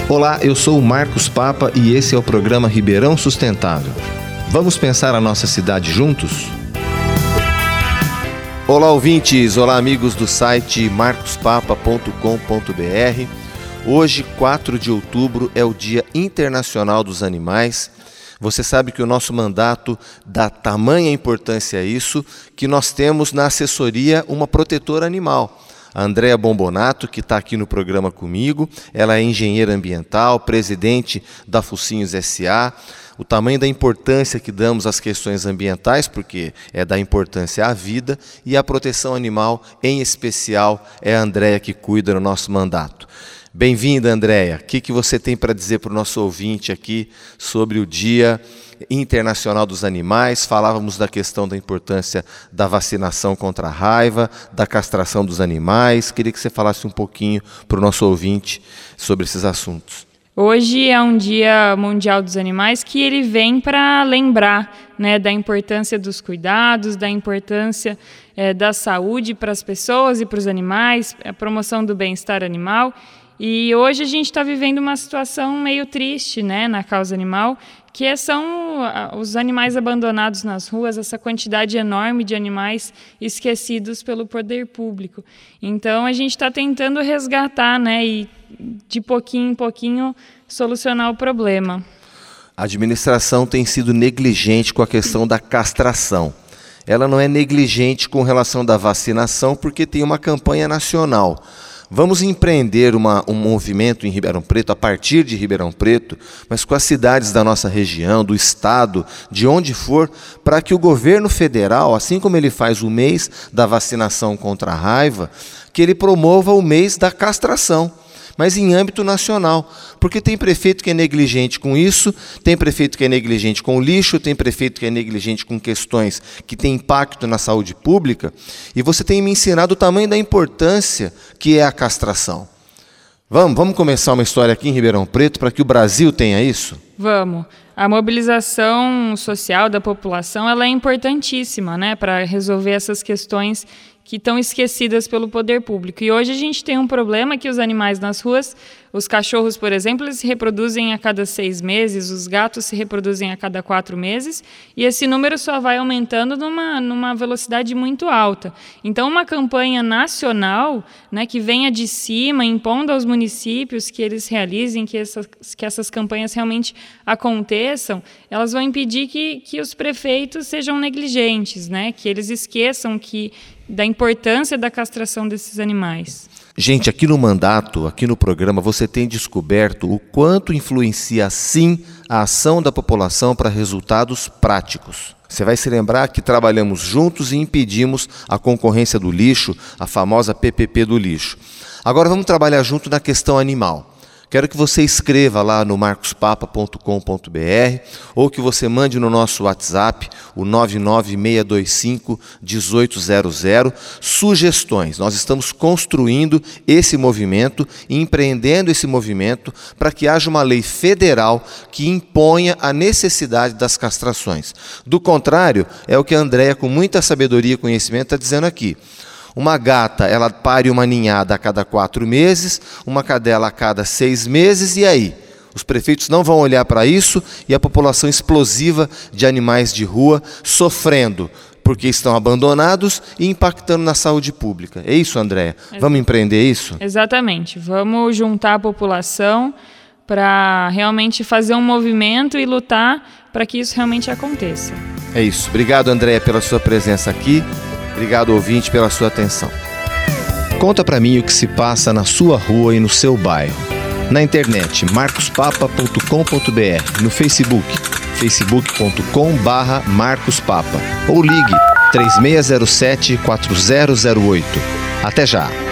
Olá, eu sou o Marcos Papa e esse é o programa Ribeirão Sustentável. Vamos pensar a nossa cidade juntos? Olá, ouvintes! Olá, amigos do site marcospapa.com.br. Hoje, 4 de outubro, é o Dia Internacional dos Animais. Você sabe que o nosso mandato dá tamanha importância a isso que nós temos na assessoria uma protetora animal. A Andréa Bombonato, que está aqui no programa comigo, ela é engenheira ambiental, presidente da Focinhos S.A., o tamanho da importância que damos às questões ambientais, porque é da importância à vida, e à proteção animal, em especial, é a Andréa que cuida do nosso mandato. Bem-vinda, Andréa. O que você tem para dizer para o nosso ouvinte aqui sobre o Dia Internacional dos Animais? Falávamos da questão da importância da vacinação contra a raiva, da castração dos animais. Queria que você falasse um pouquinho para o nosso ouvinte sobre esses assuntos. Hoje é um Dia Mundial dos Animais que ele vem para lembrar, da importância dos cuidados, da importância da saúde para as pessoas e para os animais, a promoção do bem-estar animal. E hoje a gente está vivendo uma situação meio triste, na causa animal, que são os animais abandonados nas ruas, essa quantidade enorme de animais esquecidos pelo poder público. Então a gente está tentando resgatar, e de pouquinho em pouquinho solucionar o problema. A administração tem sido negligente com a questão da castração. Ela não é negligente com relação da vacinação porque tem uma campanha nacional. Vamos empreender um movimento em Ribeirão Preto, a partir de Ribeirão Preto, mas com as cidades da nossa região, do estado, de onde for, para que o governo federal, assim como ele faz o mês da vacinação contra a raiva, que ele promova o mês da castração, mas em âmbito nacional, porque tem prefeito que é negligente com isso, tem prefeito que é negligente com o lixo, tem prefeito que é negligente com questões que têm impacto na saúde pública, e você tem me ensinado o tamanho da importância que é a castração. Vamos começar uma história aqui em Ribeirão Preto para que o Brasil tenha isso? Vamos. A mobilização social da população ela é importantíssima, para resolver essas questões que estão esquecidas pelo poder público. E hoje a gente tem um problema que os animais nas ruas, os cachorros, por exemplo, eles se reproduzem a cada 6 meses, os gatos se reproduzem a cada 4 meses, e esse número só vai aumentando numa velocidade muito alta. Então, uma campanha nacional, que venha de cima, impondo aos municípios que eles realizem, que essas campanhas realmente aconteçam, elas vão impedir que os prefeitos sejam negligentes, que eles esqueçam da importância da castração desses animais. Gente, aqui no mandato, aqui no programa, você tem descoberto o quanto influencia, sim, a ação da população para resultados práticos. Você vai se lembrar que trabalhamos juntos e impedimos a concorrência do lixo, a famosa PPP do lixo. Agora vamos trabalhar junto na questão animal. Quero que você escreva lá no marcospapa.com.br ou que você mande no nosso WhatsApp, o 99625-1800, sugestões. Nós estamos construindo esse movimento e empreendendo esse movimento para que haja uma lei federal que imponha a necessidade das castrações. Do contrário, é o que a Andréa, com muita sabedoria e conhecimento, está dizendo aqui. Uma gata, ela pare uma ninhada a cada 4 meses, uma cadela a cada 6 meses, e aí? Os prefeitos não vão olhar para isso e a população explosiva de animais de rua sofrendo porque estão abandonados e impactando na saúde pública. É isso, Andréa? Vamos empreender isso? Exatamente. Vamos juntar a população para realmente fazer um movimento e lutar para que isso realmente aconteça. É isso. Obrigado, Andréa, pela sua presença aqui. Obrigado, ouvinte, pela sua atenção. Conta para mim o que se passa na sua rua e no seu bairro. Na internet, marcospapa.com.br, no Facebook, facebook.com/marcospapa ou ligue 3607-4008. Até já!